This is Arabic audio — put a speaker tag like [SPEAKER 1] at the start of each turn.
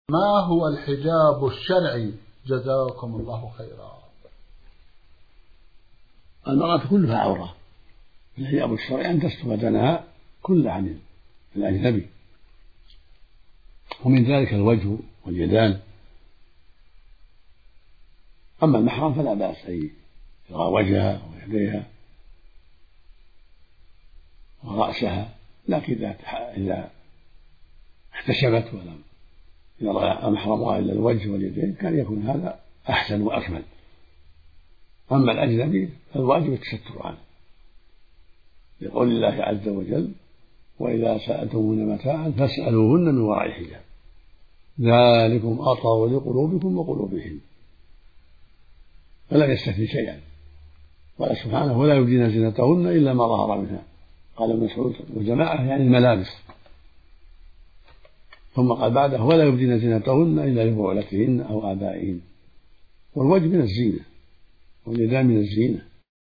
[SPEAKER 1] ما هو الحجاب الشرعي؟ جزاكم الله خيرا.
[SPEAKER 2] المرأة كلها عورة. الحجاب الشرعي أن تستر بدنها كلها عن الأجنبي، ومن ذلك الوجه واليدان. أما المحرم فلا بأس أن يرى وجهها ويديها ورأسها، لكن إذا احتشمت ولم يرى محرمها إلا الوجه واليدين كان يكون هذا أحسن وأكمل. أما الأجنبي فالواجب التستر عنه، لقول الله عز وجل: وإذا سألتموهن متاعا فاسألوهن من وراء حجاب ذلكم أطهر لقلوبكم وقلوبهن. فلم يستثني شيئا، قال سبحانه: ولا يبدين زينتهن إلا ما ظهر منها. قال ابن مسعود وجماعة يعني الملابس. ثم قال بعده: ولا يبدين زينتهن إلا لبعولتهن أو آبائهن. والوجه من الزينة واليدان من الزينة.